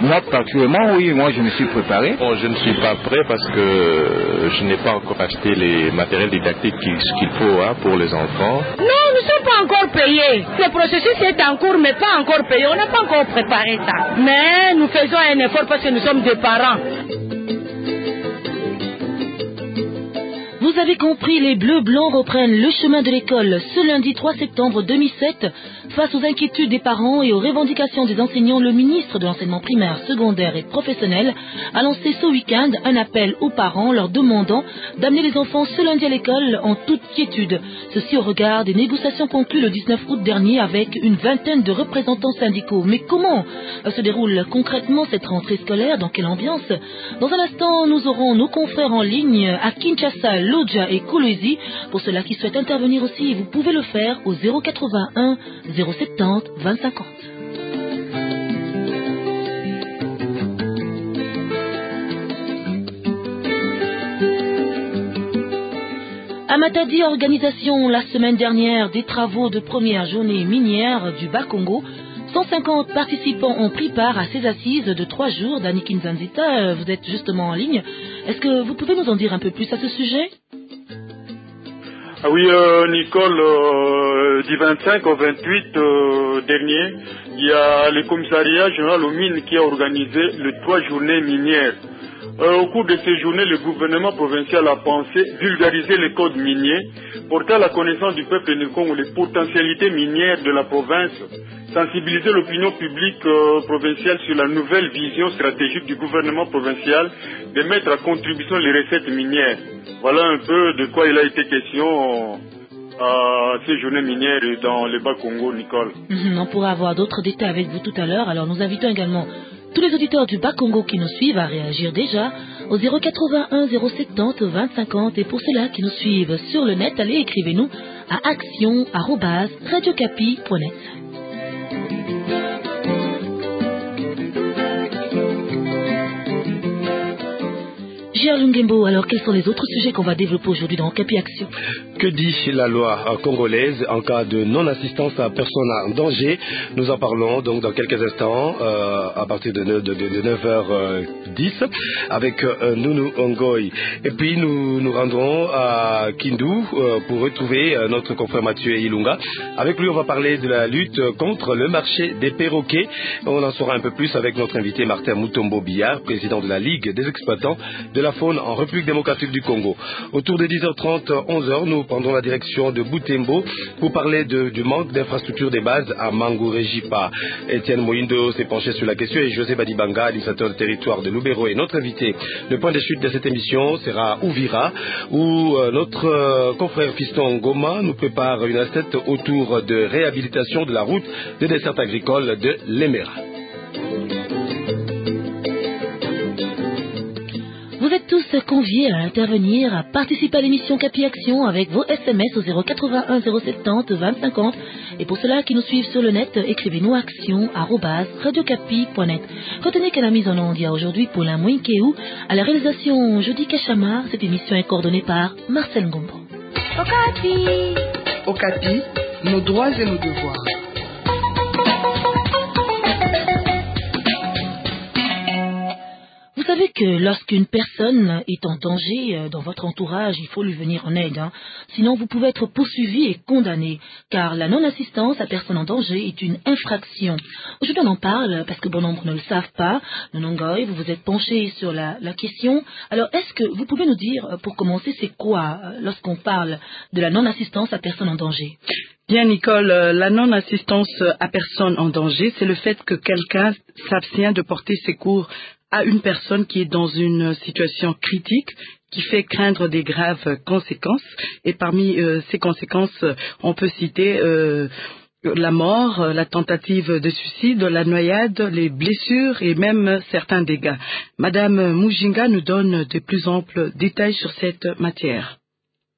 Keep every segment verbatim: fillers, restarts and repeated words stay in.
Moi, particulièrement, oui, moi je me suis préparé. Bon, je ne suis pas prêt parce que je n'ai pas encore acheté les matériels didactiques qu'il qu'il faut hein, pour les enfants. Non, nous ne sommes pas encore payés. Le processus est en cours, mais pas encore payé. On n'a pas encore préparé ça. Mais nous faisons un effort parce que nous sommes des parents. Vous avez compris, les Bleus Blancs reprennent le chemin de l'école ce lundi trois septembre deux mille sept. Face aux inquiétudes des parents et aux revendications des enseignants, le ministre de l'enseignement primaire, secondaire et professionnel a lancé ce week-end un appel aux parents leur demandant d'amener les enfants ce lundi à l'école en toute quiétude. Ceci au regard des négociations conclues le dix-neuf août dernier avec une vingtaine de représentants syndicaux. Mais comment se déroule concrètement cette rentrée scolaire? Dans quelle ambiance? Dans un instant, nous aurons nos confrères en ligne à Kinshasa, Lodja et Kolwezi. Pour ceux-là qui souhaitent intervenir aussi, vous pouvez le faire au zéro quatre-vingt-un zéro soixante-dix vingt cinquante. À Matadi, organisation la semaine dernière des travaux de première journée minière du Bas-Congo. cent cinquante participants ont pris part à ces assises de trois jours. Dani Kinzanzita, vous êtes justement en ligne. Est-ce que vous pouvez nous en dire un peu plus à ce sujet? Ah oui, euh, Nicole, euh, du vingt-cinq au vingt-huit euh, dernier, il y a le commissariat général aux mines qui a organisé les trois journées minières. Euh, au cours de ces journées, le gouvernement provincial a pensé vulgariser les codes miniers, porter à la connaissance du peuple du Congo les potentialités minières de la province, sensibiliser l'opinion publique euh, provinciale sur la nouvelle vision stratégique du gouvernement provincial de mettre à contribution les recettes minières. Voilà un peu de quoi il a été question à ces journées minières dans le Bas-Congo, Nicole. Mmh, on pourra avoir d'autres détails avec vous tout à l'heure. Alors nous invitons également tous les auditeurs du Bas-Congo qui nous suivent à réagir déjà au zéro quatre-vingt-un zéro soixante-dix vingt cinquante. Et pour ceux-là qui nous suivent sur le net, allez, écrivez-nous à action arobase radiocapi point net. Gérard Lungembo, alors quels sont les autres sujets qu'on va développer aujourd'hui dans Capi Action? Que dit la loi congolaise en cas de non-assistance à personne en danger? Nous en parlons donc dans quelques instants euh, à partir de, de, de, de neuf heures dix avec euh, Nounou Ongoy. Et puis nous nous rendrons à Kindu euh, pour retrouver euh, notre confrère Mathieu Ilunga. Avec lui, on va parler de la lutte contre le marché des perroquets. On en saura un peu plus avec notre invité Martin Mutombo Billard, président de la Ligue des exploitants de la faune en République démocratique du Congo. Autour de dix heures trente, onze heures, nous prendrons la direction de Butembo pour parler de, du manque d'infrastructures de base à Mangouré-Jipa. Étienne Moindo s'est penché sur la question et José Badibanga, administrateur du territoire de Lubero, est notre invité. Le point de chute de cette émission sera Ouvira, où euh, notre euh, confrère Fiston Goma nous prépare une assiette autour de réhabilitation de la route de dessert agricole de l'Emera. Vous êtes tous conviés à intervenir, à participer à l'émission Capi Action avec vos S M S au zéro quatre-vingt-un zéro soixante-dix vingt cinquante. Et pour ceux-là qui nous suivent sur le net, écrivez-nous action arobase radiocapi point net. Retenez qu'à la mise en onde, il y a aujourd'hui Paulin Mouinkeou. À la réalisation, Jody Kachama. Cette émission est coordonnée par Marcel Ngombo. Okapi. Okapi, nos droits et nos devoirs. Vous savez que lorsqu'une personne est en danger dans votre entourage, il faut lui venir en aide. Hein. Sinon, vous pouvez être poursuivi et condamné, car la non-assistance à personne en danger est une infraction. Aujourd'hui, on en parle parce que bon nombre ne le savent pas. Nonongoy, vous vous êtes penché sur la, la question. Alors, est-ce que vous pouvez nous dire, pour commencer, c'est quoi lorsqu'on parle de la non-assistance à personne en danger? Bien, Nicole, la non-assistance à personne en danger, c'est le fait que quelqu'un s'abstient de porter secours à une personne qui est dans une situation critique, qui fait craindre des graves conséquences. Et parmi euh, ces conséquences, on peut citer euh, la mort, la tentative de suicide, la noyade, les blessures et même certains dégâts. Madame Mujinga nous donne de plus amples détails sur cette matière.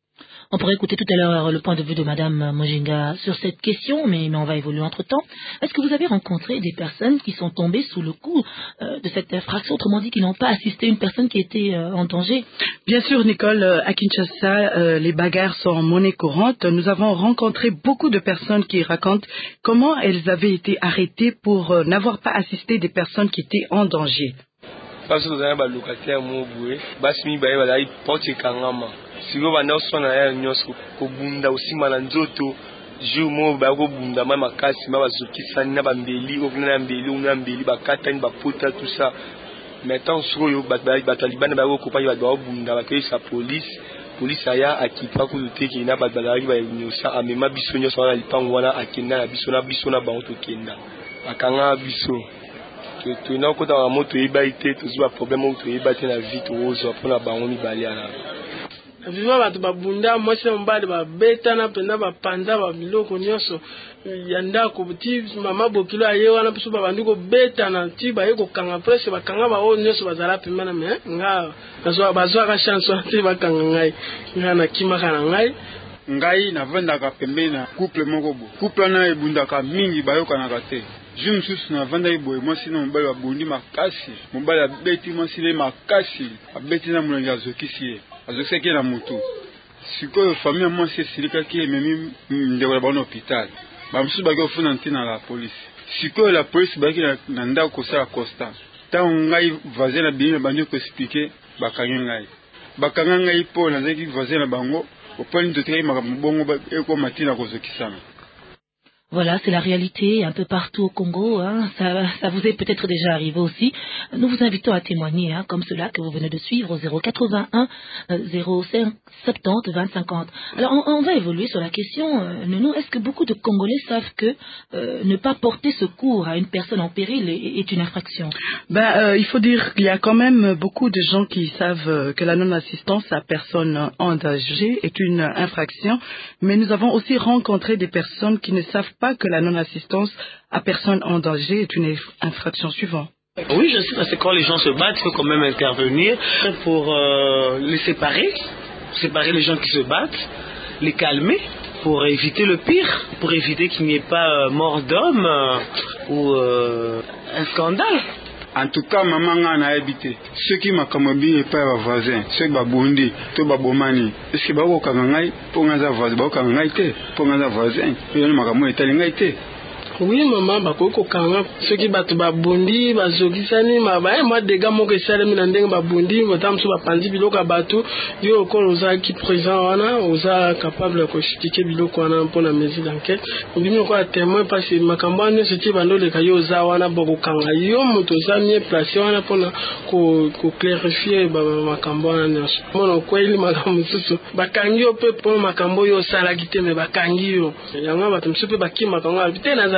On pourrait écouter tout à l'heure le point de vue de Madame Mujinga sur cette question, mais, mais on va évoluer entre-temps. Est-ce que vous avez rencontré des personnes qui sont tombées sous le coup euh, de cette infraction, autrement dit, qui n'ont pas assisté une personne qui était euh, en danger? Bien sûr, Nicole, à Kinshasa, euh, les bagarres sont en monnaie courante. Nous avons rencontré beaucoup de personnes qui racontent comment elles avaient été arrêtées pour euh, n'avoir pas assisté des personnes qui étaient en danger. Parce que nous avons locataire moboué, basmi baye balai porte kangama. Si vous venez au son à nyos ko bunda aussi malanzoto, jour mo ba ko bunda ma makasi ma bazuki sani na bambeli ko na mbeli na mbeli bakata ni bapota tout ça. Maintenant sur yo bat ba taliban ba ko pa ba ba bunda ba ke sa police, police aya akipa ko te ki na ba balari ba nyosa amema biso nyoso na lipango wana akenda na biso na biso na ba to kenda. Akanga biso. Tu n'as pas de moto ébaïté, tu as un problème où tu es ébaïté dans la vie, tu as un problème où tu es ébaïté. Vivant à Babunda, moi c'est un bas de Babeta, na penda Bapanda, Babilo, Konyoso, Yanda, Kobti, Mama Bokilo, Ayewana, Pisu Babanduko, Beta, Nanti, Bayeko, Kanga, Presse, Bakanga, Bao, Nyoso, Bazala, Pimana, Nga, Bazoa, Bazoa, Chanson, Bakangai, Nga, Kima, Kangai. Ngai na vendaka pembena couple moko bo couple na ebundaka mingi bayokanaka te je mosusu na vendaki boye mwasi na mobali babundi makasi mobali abeti mwasi le makasi abeti na molangi azokisi ye azokisaki ye na motu sikoyo famille ya mwasi esilikaki ememi ndeko na bango na hôpital bamosusu baki ofuna ntina la polisi sikoyo la polisi bayaki na ndako kosala constat ntango ngai voisin na bini na bandi koexplike bakangi ngai bakanga ngai mpo nazalaki voisin na bango. Voilà, c'est la réalité un peu partout au Congo. Hein. Ça, ça vous est peut-être déjà arrivé aussi. Nous vous invitons à témoigner, hein, comme cela que vous venez de suivre au zéro quatre-vingt-un zéro cinq soixante-dix vingt cinquante. Alors, on, on va évoluer sur la question. Euh, Nounou, est-ce que beaucoup de Congolais savent que euh, ne pas porter secours à une personne en péril est, est une infraction? Ben, euh, il faut dire qu'il y a quand même beaucoup de gens qui savent euh, que la non-assistance à personne en danger est une infraction, mais nous avons aussi rencontré des personnes qui ne savent pas que la non-assistance à personne en danger est une infraction suivante. Oui, je sais, parce que quand les gens se battent, il faut quand même intervenir pour euh, les séparer, séparer les gens qui se battent, les calmer, pour éviter le pire, pour éviter qu'il n'y ait pas euh, mort d'homme euh, ou euh, un scandale. En tout cas, maman n'a habité. Ceux qui m'ont commandé pas les voisins, ceux qui m'ont bondi, tout le bomani. Est-ce que vous avez un pour un voisin, pour un voisin, pour un voisin, oui, maman, bakoko kanga ceux qui battent babundi, bazokisani, mabaye moi dégâts mo que ça les minandeng babundi, matam so bapandi biloko batu, yo ko oza qui présent wana, oza capable de expliquer biloko wana pour la mesure d'enquête. Mbimi ko témoin parce que makamba ne se tient dans le cas yo oza wana boko kanga yo moto za mieux placé wana pour ko ko clarifier ba makamba wana. Mono ko ili makambo susu. Bakangi yo pe pour makambo yo sala kité me bakangi yo. Yanga batum so pe bakima kanga bité na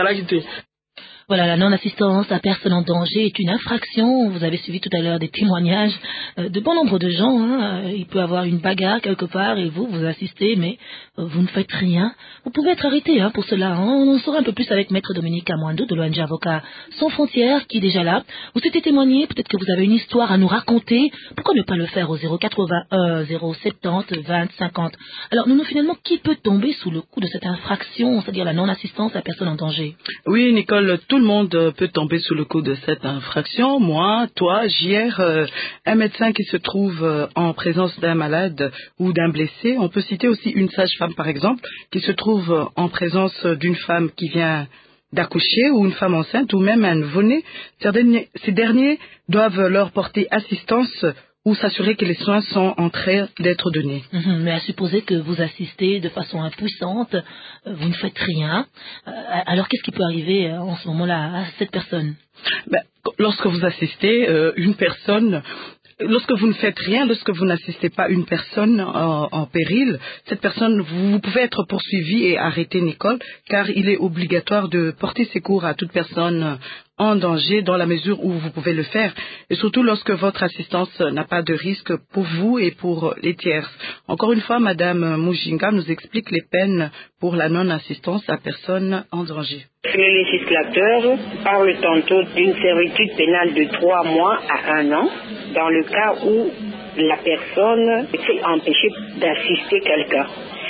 Voilà, la non-assistance à personne en danger est une infraction. Vous avez suivi tout à l'heure des témoignages euh, de bon nombre de gens. Hein. Il peut y avoir une bagarre quelque part et vous, vous assistez, mais euh, vous ne faites rien. Vous pouvez être arrêté hein, pour cela. Hein. On en saura un peu plus avec Maître Dominique Amwando de l'O N G Avocat Sans Frontières qui est déjà là. Vous souhaitez témoigner, peut-être que vous avez une histoire à nous raconter. Pourquoi ne pas le faire au zéro quatre-vingt-un zéro soixante-dix vingt cinquante? Alors, nous, nous finalement, qui peut tomber sous le coup de cette infraction, c'est-à-dire la non-assistance à personne en danger? Oui, Nicole, tout le monde peut tomber sous le coup de cette infraction. Moi, toi, hier, euh, un médecin qui se trouve euh, en présence d'un malade ou d'un blessé. On peut citer aussi une sage-femme, par exemple, qui se trouve euh, en présence d'une femme qui vient d'accoucher ou une femme enceinte ou même un nouveau-né. Ces derniers, ces derniers doivent leur porter assistance ou s'assurer que les soins sont en train d'être donnés. Mmh, mais à supposer que vous assistez de façon impuissante, euh, vous ne faites rien, euh, alors qu'est-ce qui peut arriver euh, en ce moment-là à cette personne? Ben, lorsque vous assistez euh, une personne, lorsque vous ne faites rien, lorsque vous n'assistez pas une personne en, en péril, cette personne, vous, vous pouvez être poursuivi et arrêté, Nicole, car il est obligatoire de porter secours à toute personne en danger dans la mesure où vous pouvez le faire, et surtout lorsque votre assistance n'a pas de risque pour vous et pour les tierces. Encore une fois, Madame Mujinga nous explique les peines pour la non-assistance à personne en danger. Le législateur parle tantôt d'une servitude pénale de trois mois à un an, dans le cas où la personne s'est empêchée d'assister quelqu'un.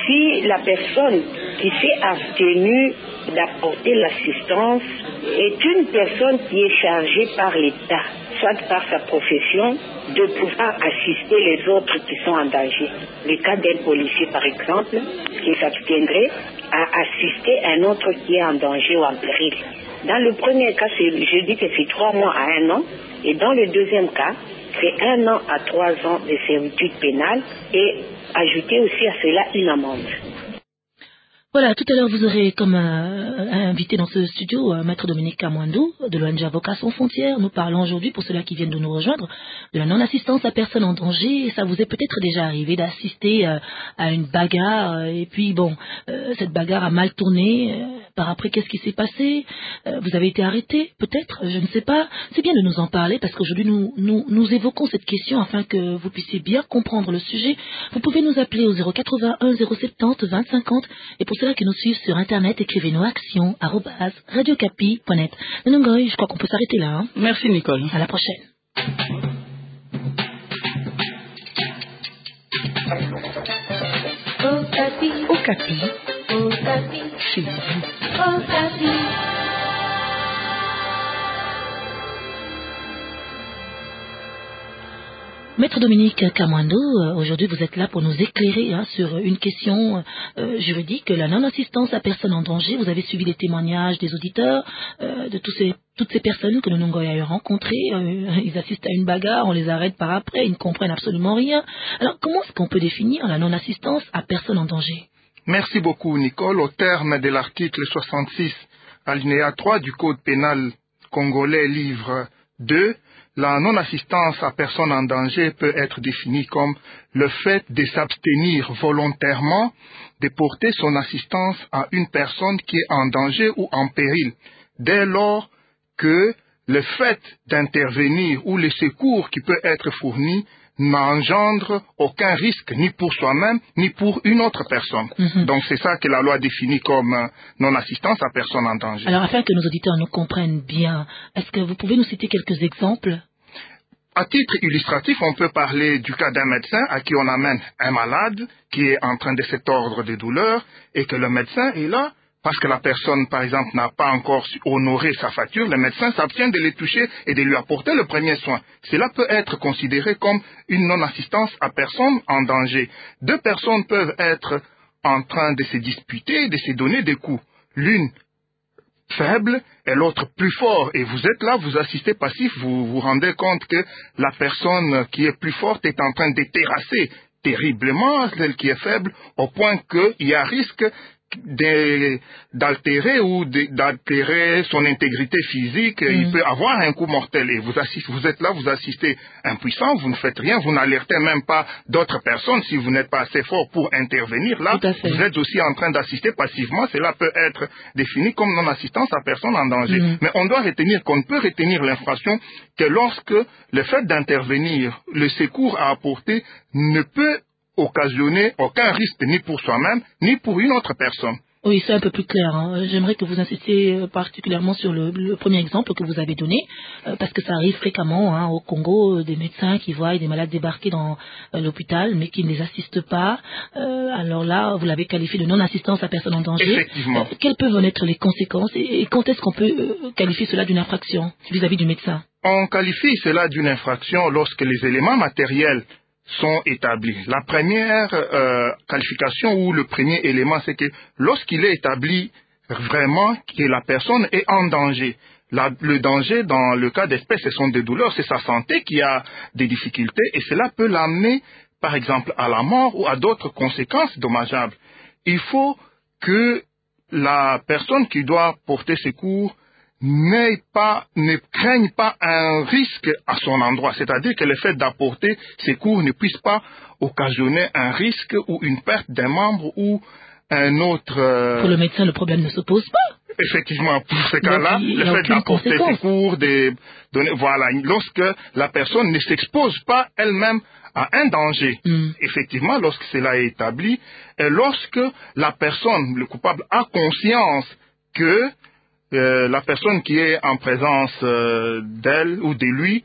si la personne qui s'est abstenue d'apporter l'assistance est une personne qui est chargée par l'État, soit par sa profession, de pouvoir assister les autres qui sont en danger. Le cas d'un policier, par exemple, qui s'abstiendrait à assister un autre qui est en danger ou en péril. Dans le premier cas, je dis que c'est trois mois à un an, et dans le deuxième cas, c'est un an à trois ans de servitude pénale, et ajouter aussi à cela une amende. Voilà, tout à l'heure vous aurez comme euh, invité dans ce studio euh, Maître Dominique Kamwandou de l'O N G Avocats Sans Frontières. Nous parlons aujourd'hui, pour ceux-là qui viennent de nous rejoindre, de la non-assistance à personne en danger. Ça vous est peut-être déjà arrivé d'assister euh, à une bagarre euh, et puis bon, euh, cette bagarre a mal tourné. Euh, par après, qu'est-ce qui s'est passé? euh, Vous avez été arrêté, peut-être, je ne sais pas. C'est bien de nous en parler parce qu'aujourd'hui nous, nous, nous évoquons cette question afin que vous puissiez bien comprendre le sujet. Vous pouvez nous appeler au zéro quatre-vingt-un zéro soixante-dix vingt cinquante et pour ceux-là qui nous suivent sur internet, écrivez-nous action arobase radiocapi point net. Je crois qu'on peut s'arrêter là. Hein. Merci Nicole. À la prochaine. Okapi. Okapi. Okapi. Chez vous. Okapi. Maître Dominique Kamwandou, aujourd'hui vous êtes là pour nous éclairer hein, sur une question euh, juridique, la non-assistance à personne en danger. Vous avez suivi les témoignages des auditeurs, euh, de tous ces, toutes ces personnes que le Nongoya a eu rencontrées. Euh, ils assistent à une bagarre, on les arrête par après, ils ne comprennent absolument rien. Alors comment est-ce qu'on peut définir la non-assistance à personne en danger? Merci beaucoup Nicole. Au terme de l'article soixante-six, alinéa trois du Code pénal congolais, livre deux, la non-assistance à personne en danger peut être définie comme le fait de s'abstenir volontairement de porter son assistance à une personne qui est en danger ou en péril, dès lors que le fait d'intervenir ou le secours qui peut être fourni n'engendre aucun risque ni pour soi-même ni pour une autre personne. Mm-hmm. Donc c'est ça que la loi définit comme euh, non-assistance à personne en danger. Alors afin que nos auditeurs nous comprennent bien, est-ce que vous pouvez nous citer quelques exemples? À titre illustratif, on peut parler du cas d'un médecin à qui on amène un malade qui est en train de se tordre de douleur et que le médecin est là parce que la personne, par exemple, n'a pas encore honoré sa facture, le médecin s'abstient de les toucher et de lui apporter le premier soin. Cela peut être considéré comme une non-assistance à personne en danger. Deux personnes peuvent être en train de se disputer, de se donner des coups. L'une faible et l'autre plus fort. Et vous êtes là, vous assistez passif, vous vous rendez compte que la personne qui est plus forte est en train de terrasser terriblement celle qui est faible, au point qu'il y a risque d'altérer ou d'altérer son intégrité physique. Mm. Il peut avoir un coup mortel et vous, assistez, vous êtes là, vous assistez impuissant, vous ne faites rien, vous n'alertez même pas d'autres personnes si vous n'êtes pas assez fort pour intervenir. Là, vous êtes aussi en train d'assister passivement. Cela peut être défini comme non-assistance à personne en danger. Mm. Mais on doit retenir qu'on ne peut retenir l'infraction que lorsque le fait d'intervenir, le secours à apporter ne peut occasionner aucun risque ni pour soi-même, ni pour une autre personne. Oui, c'est un peu plus clair. Hein. J'aimerais que vous insistiez particulièrement sur le, le premier exemple que vous avez donné, euh, parce que ça arrive fréquemment hein, au Congo, euh, des médecins qui voient des malades débarquer dans euh, l'hôpital, mais qui ne les assistent pas. Euh, alors là, vous l'avez qualifié de non-assistance à personne en danger. Effectivement. Euh, quelles peuvent en être les conséquences et, et quand est-ce qu'on peut euh, qualifier cela d'une infraction vis-à-vis du médecin? On qualifie cela d'une infraction lorsque les éléments matériels sont établis. La première euh, qualification ou le premier élément, c'est que lorsqu'il est établi vraiment que la personne est en danger. La, le danger, dans le cas d'espèce, ce sont des douleurs, c'est sa santé qui a des difficultés et cela peut l'amener, par exemple, à la mort ou à d'autres conséquences dommageables. Il faut que la personne qui doit porter secours n'ait pas, ne craigne pas un risque à son endroit. C'est-à-dire que le fait d'apporter secours ne puisse pas occasionner un risque ou une perte d'un membre ou un autre... Euh... Pour le médecin, le problème ne se pose pas. Effectivement, pour ce cas-là, le fait d'apporter secours, de donner, voilà, lorsque la personne ne s'expose pas elle-même à un danger. Mm. Effectivement, lorsque cela est établi, et lorsque la personne, le coupable, a conscience que Euh, la personne qui est en présence euh, d'elle ou de lui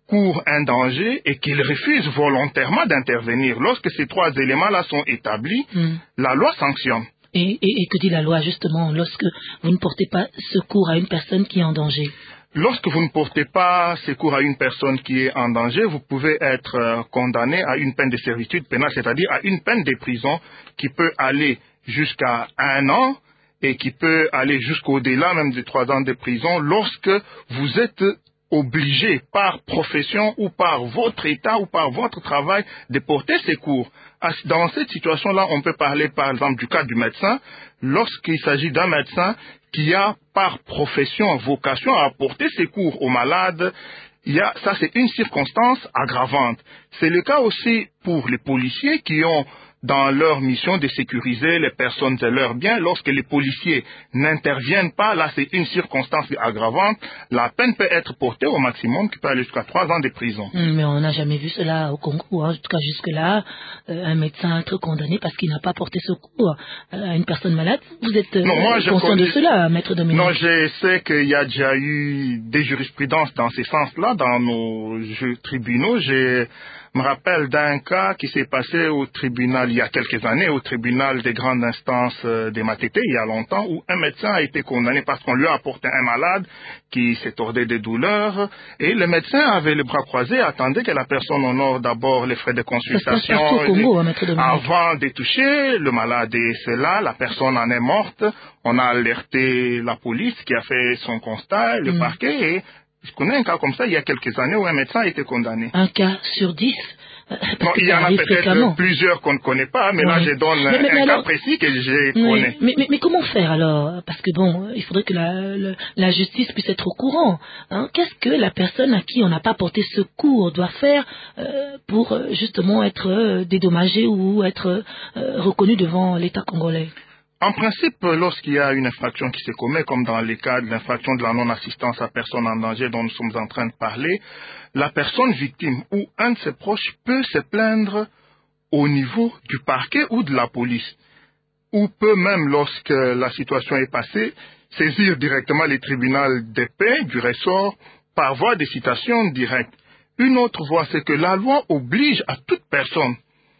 court un danger et qu'il refuse volontairement d'intervenir. Lorsque ces trois éléments-là sont établis, mm. la loi sanctionne. Et, et, et que dit la loi justement lorsque vous ne portez pas secours à une personne qui est en danger? Lorsque vous ne portez pas secours à une personne qui est en danger, vous pouvez être euh, condamné à une peine de servitude pénale, c'est-à-dire à une peine de prison qui peut aller jusqu'à un an et qui peut aller jusqu'au-delà même de trois ans de prison lorsque vous êtes obligé par profession ou par votre état ou par votre travail de porter secours. Dans cette situation-là, on peut parler par exemple du cas du médecin. Lorsqu'il s'agit d'un médecin qui a par profession, vocation à apporter secours aux malades, il y a, ça c'est une circonstance aggravante. C'est le cas aussi pour les policiers qui ont dans leur mission de sécuriser les personnes et leurs biens. Lorsque les policiers n'interviennent pas, là c'est une circonstance aggravante, la peine peut être portée au maximum, qui peut aller jusqu'à trois ans de prison. Mais on n'a jamais vu cela au Congo, en tout cas jusque-là, euh, un médecin être condamné parce qu'il n'a pas porté secours à une personne malade. Vous êtes euh, non, moi, conscient connais... de cela, maître Dominique? Non, je sais qu'il y a déjà eu des jurisprudences dans ce sens-là, dans nos tribunaux. J'ai Je me rappelle d'un cas qui s'est passé au tribunal il y a quelques années, au tribunal des grandes instances de Matete, il y a longtemps, où un médecin a été condamné parce qu'on lui a apporté un malade qui s'est tordé de douleurs, et le médecin avait les bras croisés, attendait que la personne honore d'abord les frais de consultation Congo, avant de toucher le malade. Et c'est là, la personne en est morte, on a alerté la police qui a fait son constat, le mm. parquet, et je connais un cas comme ça il y a quelques années où un médecin a été condamné. Un cas sur dix? Non, il y en a peut-être plusieurs qu'on ne connaît pas, mais oui. là je donne mais, mais, un mais cas alors, précis que je oui, connais. Mais, mais, mais comment faire alors? Parce que bon, il faudrait que la, la, la justice puisse être au courant. Hein? Qu'est-ce que la personne à qui on n'a pas porté secours doit faire euh, pour justement être euh, dédommagée ou être euh, reconnue devant l'État congolais? En principe, lorsqu'il y a une infraction qui se commet, comme dans le cas de l'infraction de la non-assistance à personne en danger dont nous sommes en train de parler, la personne victime ou un de ses proches peut se plaindre au niveau du parquet ou de la police, ou peut même, lorsque la situation est passée, saisir directement les tribunaux de paix du ressort par voie de citation directe. Une autre voie, c'est que la loi oblige à toute personne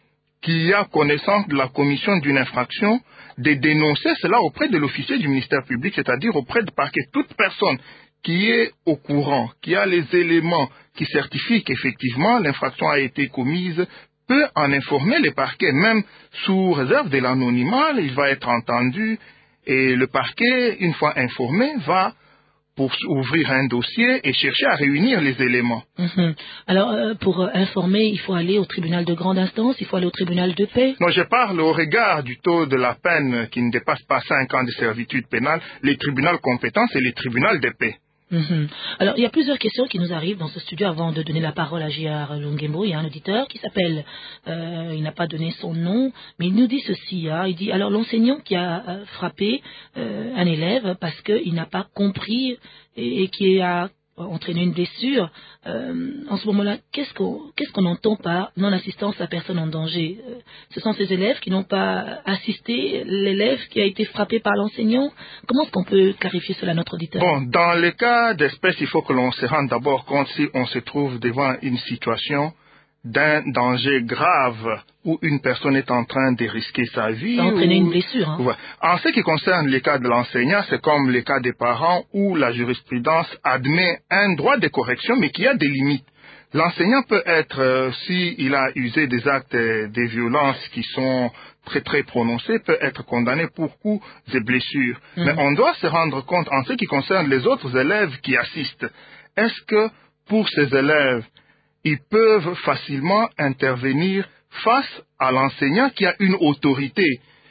qui a connaissance de la commission d'une infraction de dénoncer cela auprès de l'officier du ministère public, c'est-à-dire auprès du parquet. Toute personne qui est au courant, qui a les éléments qui certifient qu'effectivement l'infraction a été commise, peut en informer le parquet, même sous réserve de l'anonymat, il va être entendu et le parquet, une fois informé, va pour ouvrir un dossier et chercher à réunir les éléments. Mmh. Alors, euh, pour euh, informer, il faut aller au tribunal de grande instance, il faut aller au tribunal de paix? Non, je parle au regard du taux de la peine qui ne dépasse pas cinq ans de servitude pénale, les tribunaux compétents, c'est les tribunaux de paix. Mmh. Alors, il y a plusieurs questions qui nous arrivent dans ce studio avant de donner la parole à J R Lungembo. Il y a un auditeur qui s'appelle, euh, il n'a pas donné son nom, mais il nous dit ceci. Hein, il dit, alors l'enseignant qui a euh, frappé euh, un élève parce qu'il n'a pas compris et, et qui a entraîné une blessure, euh, en ce moment-là, qu'est-ce qu'on, qu'est-ce qu'on entend par non-assistance à personne en danger? euh, Ce sont ces élèves qui n'ont pas assisté l'élève qui a été frappé par l'enseignant. Comment est-ce qu'on peut clarifier cela à notre auditeur? Bon, dans le cas d'espèce, il faut que l'on se rende d'abord compte si on se trouve devant une situation d'un danger grave où une personne est en train de risquer sa vie. Ça a entraîné ou... une blessure. Hein. Ouais. En ce qui concerne les cas de l'enseignant, c'est comme les cas des parents où la jurisprudence admet un droit de correction, mais qui a des limites. L'enseignant peut être, euh, s'il a usé des actes euh, de violence qui sont très très prononcés, peut être condamné pour coups et blessures. Mmh. Mais on doit se rendre compte, en ce qui concerne les autres élèves qui assistent, est-ce que pour ces élèves, ils peuvent facilement intervenir face à l'enseignant qui a une autorité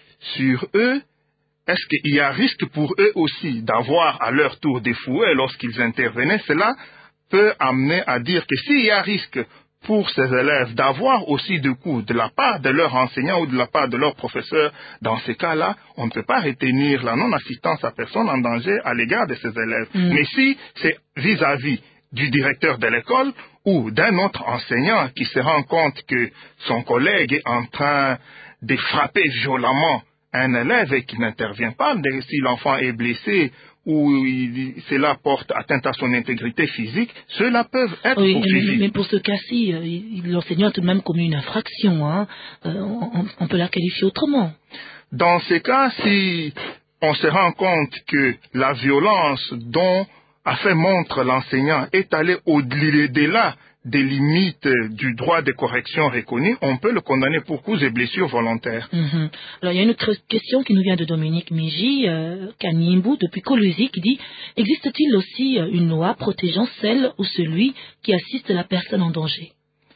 sur eux? Est-ce qu'il y a risque pour eux aussi d'avoir à leur tour des fouets lorsqu'ils intervenaient? Cela peut amener à dire que s'il y a risque pour ces élèves d'avoir aussi des coups de la part de leur enseignant ou de la part de leur professeur, dans ces cas-là, on ne peut pas retenir la non-assistance à personne en danger à l'égard de ces élèves. Mmh. Mais si c'est vis-à-vis du directeur de l'école ou d'un autre enseignant qui se rend compte que son collègue est en train de frapper violemment un élève et qui n'intervient pas, si l'enfant est blessé où il, cela porte atteinte à son intégrité physique, ceux-là peuvent être oui, poursuivis. Mais, mais pour ce cas-ci, euh, l'enseignant a tout de même commis une infraction. Hein. Euh, on, on peut la qualifier autrement. Dans ces cas, si on se rend compte que la violence dont a fait montre l'enseignant est allée au-delà des limites du droit de correction reconnu, on peut le condamner pour coups et blessures volontaires. Mm-hmm. Alors, il y a une autre question qui nous vient de Dominique Miji, euh, Kanimbu, depuis Kolwezi, qui dit « Existe-t-il aussi une loi protégeant celle ou celui qui assiste la personne en danger ?»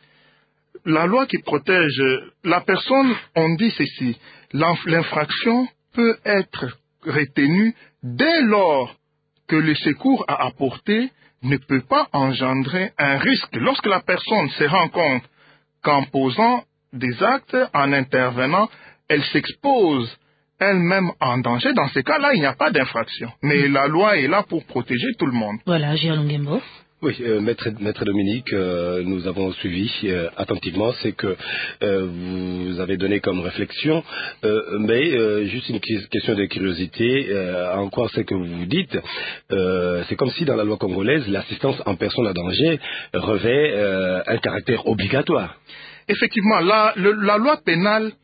La loi qui protège la personne, on dit ceci, l'infraction peut être retenue dès lors que le secours à apporter ne peut pas engendrer un risque. Lorsque la personne se rend compte qu'en posant des actes, en intervenant, elle s'expose elle-même en danger, dans ces cas-là, il n'y a pas d'infraction. Mais mmh. la loi est là pour protéger tout le monde. Voilà, Gérald Ngembo. Oui, euh, maître, maître Dominique, euh, nous avons suivi euh, attentivement ce que euh, vous avez donné comme réflexion, euh, mais euh, juste une question de curiosité, euh, en quoi c'est que vous dites, euh, c'est comme si dans la loi congolaise, l'assistance en personne à danger revêt euh, un caractère obligatoire. Effectivement, la, le, la loi pénale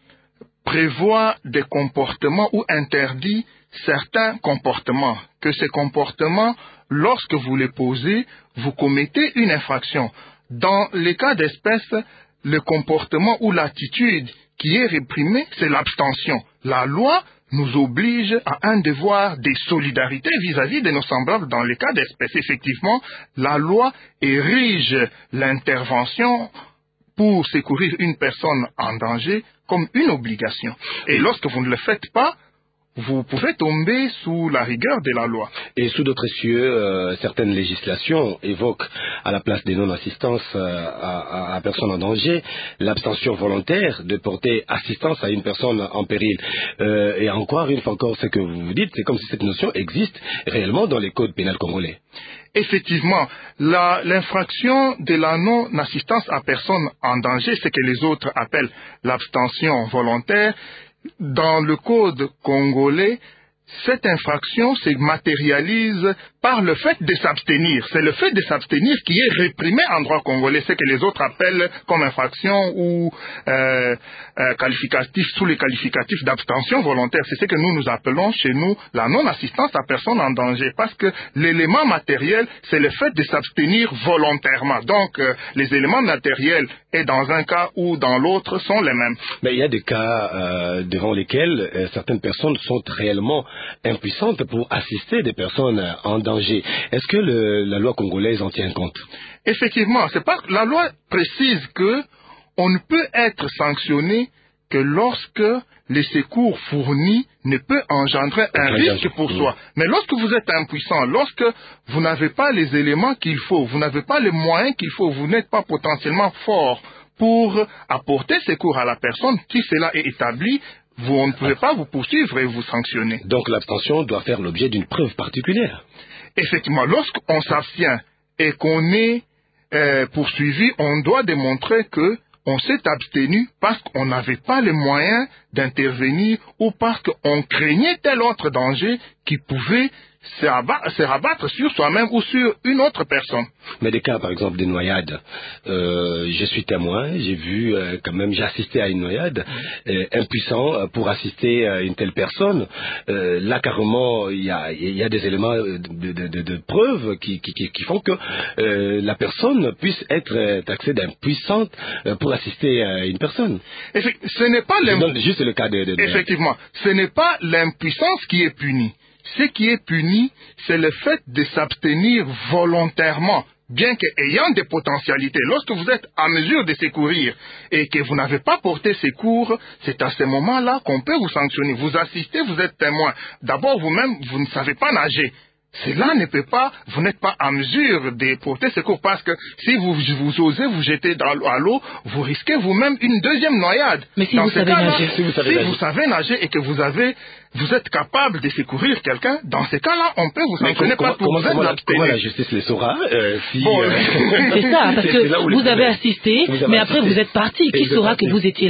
prévoit des comportements ou interdit certains comportements, que ces comportements, lorsque vous les posez, vous commettez une infraction. Dans les cas d'espèce, le comportement ou l'attitude qui est réprimée, c'est l'abstention. La loi nous oblige à un devoir de solidarité vis-à-vis de nos semblables dans les cas d'espèce. Effectivement, la loi érige l'intervention pour secourir une personne en danger comme une obligation. Et lorsque vous ne le faites pas, vous pouvez tomber sous la rigueur de la loi. Et sous d'autres cieux, euh, certaines législations évoquent à la place des non-assistances euh, à, à personne en danger, l'abstention volontaire de porter assistance à une personne en péril. Euh, et encore une fois encore, ce que vous dites, c'est comme si cette notion existe réellement dans les codes pénals congolais. Effectivement, l'infraction de la non-assistance à personne en danger, c'est que les autres appellent l'abstention volontaire. Dans le code congolais, cette infraction se matérialise par le fait de s'abstenir. C'est le fait de s'abstenir qui est réprimé en droit congolais, ce que les autres appellent comme infraction ou euh, euh, qualificatif, sous les qualificatifs d'abstention volontaire. C'est ce que nous nous appelons chez nous la non-assistance à personne en danger, parce que l'élément matériel, c'est le fait de s'abstenir volontairement. Donc, euh, les éléments matériels, et dans un cas ou dans l'autre, sont les mêmes. Mais il y a des cas euh, devant lesquels euh, certaines personnes sont réellement impuissantes pour assister des personnes en danger. Est-ce que le, la loi congolaise en tient compte? Effectivement, c'est pas, la loi précise que on ne peut être sanctionné que lorsque les secours fournis ne peut engendrer un risque pour soi. Mais lorsque vous êtes impuissant, lorsque vous n'avez pas les éléments qu'il faut, vous n'avez pas les moyens qu'il faut, vous n'êtes pas potentiellement fort pour apporter secours à la personne, si cela est établi, vous, on ne pouvez pas vous poursuivre et vous sanctionner. Donc l'abstention doit faire l'objet d'une preuve particulière. Effectivement, lorsqu'on s'abstient et qu'on est euh, poursuivi, on doit démontrer que on s'est abstenu parce qu'on n'avait pas les moyens d'intervenir ou parce qu'on craignait tel autre danger qui pouvait se rabattre, se rabattre sur soi-même ou sur une autre personne. Mais des cas, par exemple, des noyades, euh, je suis témoin, j'ai vu euh, quand même, j'ai assisté à une noyade, euh, impuissant pour assister à une telle personne. Euh, là, carrément, il y a, y a des éléments de, de, de, de preuve qui, qui, qui font que euh, la personne puisse être taxée d'impuissante pour assister à une personne. Ce n'est pas juste le cas de, de, de... Effectivement, ce n'est pas l'impuissance qui est punie. Ce qui est puni, c'est le fait de s'abstenir volontairement, bien qu'ayant des potentialités. Lorsque vous êtes à mesure de secourir et que vous n'avez pas porté secours, c'est à ce moment-là qu'on peut vous sanctionner. Vous assistez, vous êtes témoin. D'abord, vous-même, vous ne savez pas nager. Cela ne peut pas, vous n'êtes pas à mesure de porter secours parce que si vous, vous osez vous jeter dans, à l'eau, vous risquez vous-même une deuxième noyade. Mais si, vous savez, nager, si, vous savez, si nager. vous savez nager et que vous avez, vous êtes capable de secourir quelqu'un, dans ces cas-là, on peut vous sanctionner comment, parce que comment, vous êtes comment, la, comment la justice le saura euh, si, bon, euh, c'est ça, parce que vous avez assisté, vous avez mais assisté. Après vous êtes parti. Qui saura que vous étiez là?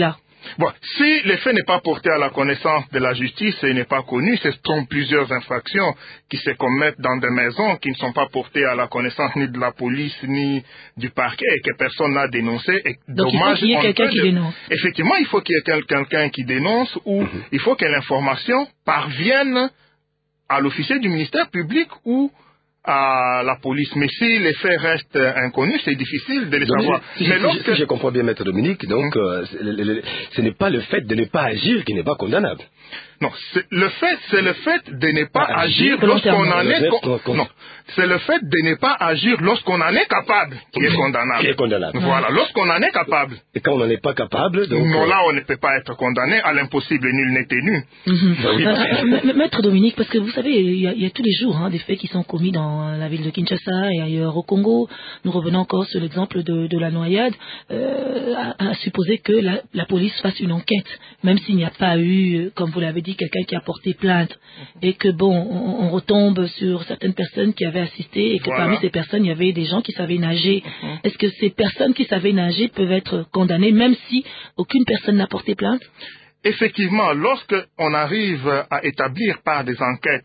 Bon, si le fait n'est pas porté à la connaissance de la justice et n'est pas connu, ce sont plusieurs infractions qui se commettent dans des maisons qui ne sont pas portées à la connaissance ni de la police ni du parquet et que personne n'a dénoncé. Et Donc dommage, il faut qu'il y ait quelqu'un qui le... dénonce. Effectivement, il faut qu'il y ait quel- quelqu'un qui dénonce ou mm-hmm. il faut que l'information parvienne à l'officier du ministère public ou à la police. Mais si les faits restent inconnus, c'est difficile de les donc, savoir. Si, Mais si, lorsque... si je comprends bien, Maître Dominique, donc mmh. euh, le, le, le, ce n'est pas le fait de ne pas agir qui n'est pas condamnable. Non, c'est le fait, c'est le fait de ne pas ah, agir lorsqu'on en est... Con... Non, c'est le fait de ne pas agir lorsqu'on en est capable qui est condamnable. Qui est condamnable. Voilà, lorsqu'on en est capable. Et quand on n'en est pas capable, donc... Non, euh... là, on ne peut pas être condamné. À l'impossible, nul n'est tenu. Mm-hmm. euh, Maître Dominique, parce que vous savez, il y a, il y a tous les jours hein, des faits qui sont commis dans la ville de Kinshasa et ailleurs au Congo. Nous revenons encore sur l'exemple de, de la noyade. Euh, à, à supposer que la, la police fasse une enquête, même s'il n'y a pas eu, comme vous l'avez dit, quelqu'un qui a porté plainte et que bon, on, on retombe sur certaines personnes qui avaient assisté et que voilà. Parmi ces personnes, il y avait des gens qui savaient nager. Mm-hmm. Est-ce que ces personnes qui savaient nager peuvent être condamnées même si aucune personne n'a porté plainte? Effectivement, lorsqu'on arrive à établir par des enquêtes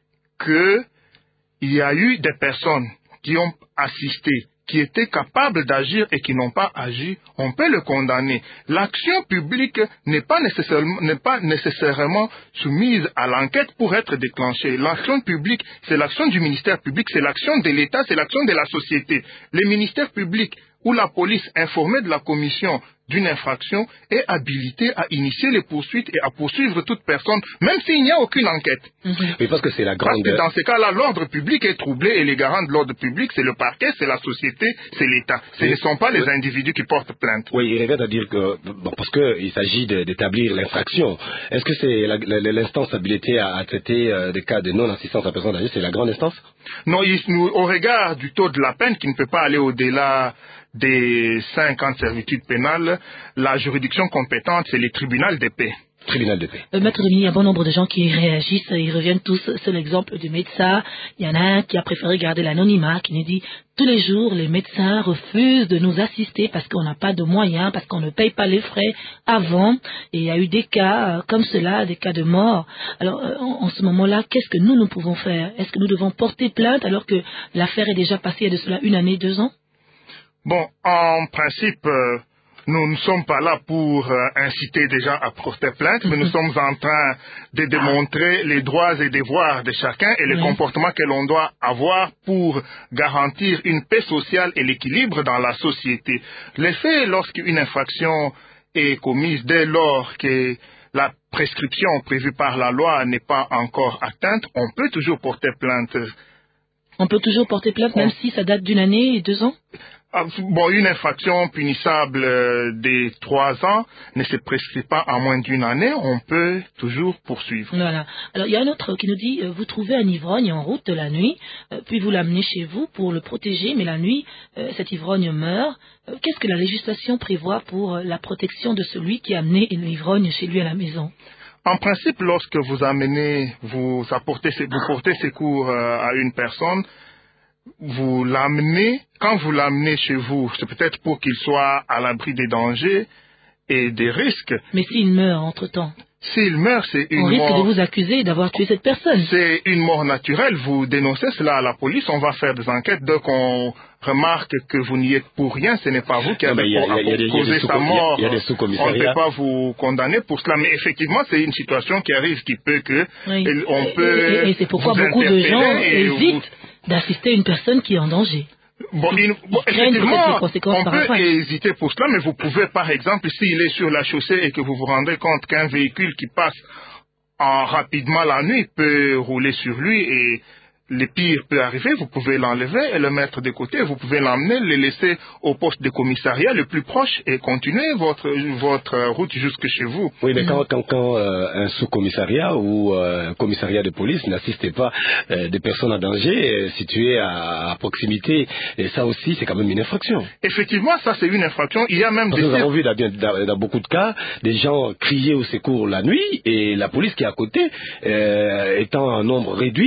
qu'il y a eu des personnes qui ont assisté, qui étaient capables d'agir et qui n'ont pas agi, on peut le condamner. L'action publique n'est pas nécessairement, n'est pas nécessairement soumise à l'enquête pour être déclenchée. L'action publique, c'est l'action du ministère public, c'est l'action de l'État, c'est l'action de la société. Le ministère public ou la police informée de la commission d'une infraction est habilité à initier les poursuites et à poursuivre toute personne, même s'il n'y a aucune enquête. Mm-hmm. Oui, parce que c'est la grande... Parce que dans ces cas-là, l'ordre public est troublé et les garants de l'ordre public, c'est le parquet, c'est la société, c'est l'État. Ce oui. ne sont pas les oui. individus qui portent plainte. Oui, il revient à dire que, bon, parce qu'il s'agit de, d'établir l'infraction, est-ce que c'est la, la, l'instance habilitée à, à traiter euh, des cas de non-assistance à personne âgée, c'est la grande instance? Non, il, nous, au regard du taux de la peine qui ne peut pas aller au-delà des cinq ans de servitude pénale, la juridiction compétente, c'est les tribunaux de paix. Tribunal de paix. Euh, Maître Dominique, il y a un bon nombre de gens qui réagissent, ils reviennent tous sur l'exemple du médecin. Il y en a un qui a préféré garder l'anonymat, qui nous dit tous les jours, les médecins refusent de nous assister parce qu'on n'a pas de moyens, parce qu'on ne paye pas les frais avant. Et il y a eu des cas euh, comme cela, des cas de mort. Alors, euh, en, en ce moment-là, qu'est-ce que nous, nous pouvons faire? Est-ce que nous devons porter plainte alors que l'affaire est déjà passée il y a de cela une année, deux ans? Bon, en principe, euh, nous ne sommes pas là pour euh, inciter des gens à porter plainte, mais nous sommes en train de démontrer les droits et devoirs de chacun et le oui. comportement que l'on doit avoir pour garantir une paix sociale et l'équilibre dans la société. L'effet, lorsqu'une infraction est commise dès lors que la prescription prévue par la loi n'est pas encore atteinte, on peut toujours porter plainte. On peut toujours porter plainte, on... même si ça date d'une année et deux ans? Bon, une infraction punissable euh, des trois ans ne se prescrit pas à moins d'une année, on peut toujours poursuivre. Voilà. Alors, il y a un autre qui nous dit, euh, vous trouvez un ivrogne en route la nuit, euh, puis vous l'amenez chez vous pour le protéger, mais la nuit, euh, cet ivrogne meurt. Euh, qu'est-ce que la législation prévoit pour euh, la protection de celui qui a amené l'ivrogne chez lui à la maison? En principe, lorsque vous amenez, vous apportez, vous portez secours euh, à une personne, vous l'amenez, quand vous l'amenez chez vous, c'est peut-être pour qu'il soit à l'abri des dangers et des risques. Mais s'il meurt entre-temps? S'il meurt, c'est une mort... On risque mort... de vous accuser d'avoir tué cette personne. C'est une mort naturelle. Vous dénoncez cela à la police, on va faire des enquêtes. Dès qu'on remarque que vous n'y êtes pour rien, ce n'est pas vous qui avez causé sa mort. Il y a des sous-commissariats. On ne peut pas vous condamner pour cela. Mais effectivement, c'est une situation qui arrive, qui peut que... Oui. On peut et, et c'est pourquoi beaucoup de gens hésitent vous... d'assister à une personne qui est en danger. Bon, il, bon, effectivement, on peut hésiter pour cela, mais vous pouvez, par exemple, s'il est sur la chaussée et que vous vous rendez compte qu'un véhicule qui passe en rapidement la nuit peut rouler sur lui et le pire peut arriver, vous pouvez l'enlever et le mettre de côté, vous pouvez l'emmener, le laisser au poste de commissariat le plus proche et continuer votre, votre route jusque chez vous. Oui, mais quand, quand, quand euh, un sous-commissariat ou euh, un commissariat de police n'assistait pas euh, des personnes en danger euh, situées à, à proximité, et ça aussi c'est quand même une infraction. Effectivement, ça c'est une infraction. Il y a même Parce des... Nous avons vu dans, dans, dans beaucoup de cas des gens crier au secours la nuit et la police qui est à côté, euh, étant en nombre réduit,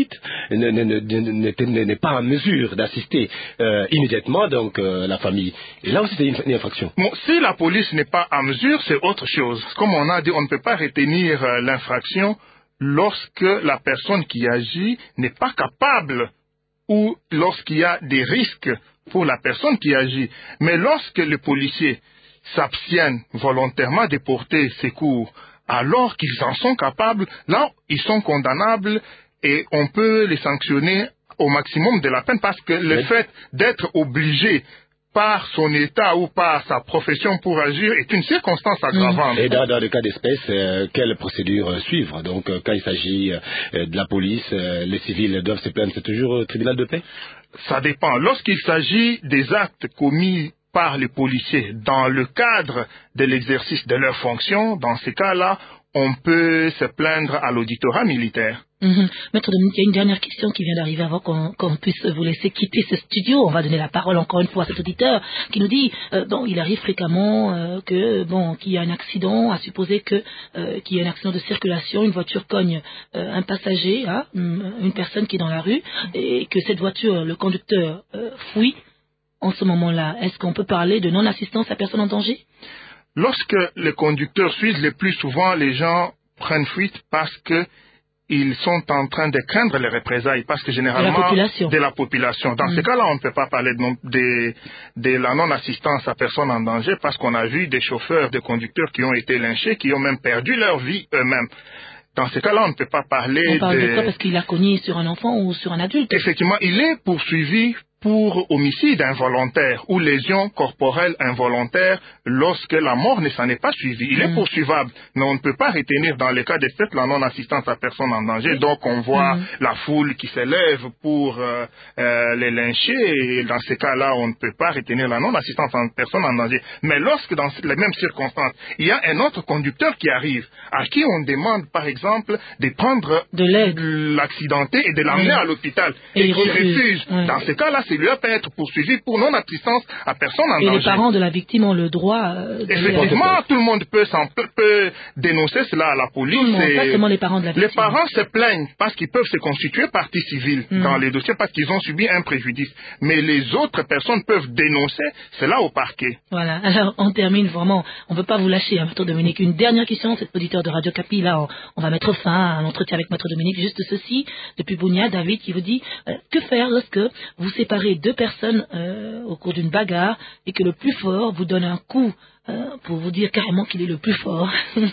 n'est pas en mesure d'assister euh, immédiatement donc euh, la famille. Et là aussi c'est une, une infraction. Bon, si la police n'est pas en mesure, c'est autre chose. Comme on a dit, on ne peut pas retenir euh, l'infraction lorsque la personne qui agit n'est pas capable ou lorsqu'il y a des risques pour la personne qui agit. Mais lorsque les policiers s'abstiennent volontairement de porter secours alors qu'ils en sont capables, là, ils sont condamnables et on peut les sanctionner au maximum de la peine parce que le fait d'être obligé par son état ou par sa profession pour agir est une circonstance aggravante. Et dans, dans le cas d'espèce, euh, quelle procédure euh, suivre? Donc, euh, quand il s'agit euh, de la police, euh, les civils doivent se plaindre, c'est toujours au tribunal de paix? Ça dépend. Lorsqu'il s'agit des actes commis par les policiers dans le cadre de l'exercice de leurs fonctions, dans ces cas-là, on peut se plaindre à l'auditorat militaire. Mmh. Maître Dominique, il y a une dernière question qui vient d'arriver avant qu'on qu'on puisse vous laisser quitter ce studio. On va donner la parole encore une fois à cet auditeur qui nous dit euh, bon, il arrive fréquemment euh, que bon, qu'il y a un accident, à supposer que euh, qu'il y a un accident de circulation, une voiture cogne euh, un passager, hein, une personne qui est dans la rue, et que cette voiture, le conducteur euh, fuit. En ce moment-là, est-ce qu'on peut parler de non-assistance à personne en danger? Lorsque les conducteurs suivent, le plus souvent, les gens prennent fuite parce que ils sont en train de craindre les représailles, parce que généralement... De la population. De la population. Dans mmh. ces cas-là, on ne peut pas parler de, de, de la non-assistance à personne en danger, parce qu'on a vu des chauffeurs, des conducteurs qui ont été lynchés, qui ont même perdu leur vie eux-mêmes. Dans ces cas-là, on ne peut pas parler de... On parle de, de quoi? Parce qu'il a cogné sur un enfant ou sur un adulte? Effectivement, il est poursuivi pour homicide involontaire ou lésion corporelle involontaire lorsque la mort ne s'en est pas suivie. Il mmh. est poursuivable, mais on ne peut pas retenir dans les cas de fait la non-assistance à personne en danger. Oui. Donc on voit mmh. la foule qui s'élève pour euh, euh, les lyncher, et dans ces cas-là, on ne peut pas retenir la non-assistance à personne en danger. Mais lorsque dans les mêmes circonstances, il y a un autre conducteur qui arrive, à qui on demande par exemple de prendre de l'accidenté et de l'amener mmh. à l'hôpital, et, et qui refuse. refuse. Mmh. Dans ces cas-là, celui-là peut être poursuivi pour non-assistance à personne en et danger. Et les parents de la victime ont le droit... Euh, de Effectivement, tout le monde peut, peut, peut dénoncer cela à la police. Tout le monde, pas seulement les parents de la victime. Les parents se plaignent parce qu'ils peuvent se constituer partie civile mmh. dans les dossiers parce qu'ils ont subi un préjudice. Mais les autres personnes peuvent dénoncer cela au parquet. Voilà, alors on termine vraiment. On ne veut pas vous lâcher, hein, Maître Dominique. Une dernière question, cet auditeur de Radio Capi, là, on, on va mettre fin à un entretien avec Maître Dominique. Juste ceci, depuis Bounia, David qui vous dit euh, que faire lorsque vous séparez deux personnes euh, au cours d'une bagarre et que le plus fort vous donne un coup euh, pour vous dire carrément qu'il est le plus fort.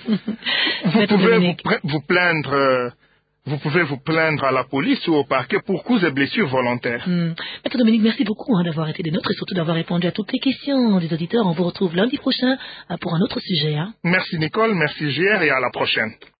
Vous pouvez vous, vous plaindre euh, vous pouvez vous plaindre à la police ou au parquet pour coups et blessures volontaires. Hum. Maître Dominique, merci beaucoup hein, d'avoir été des nôtres et surtout d'avoir répondu à toutes les questions des auditeurs. On vous retrouve lundi prochain euh, pour un autre sujet. Hein. Merci Nicole, merci J R et à la prochaine.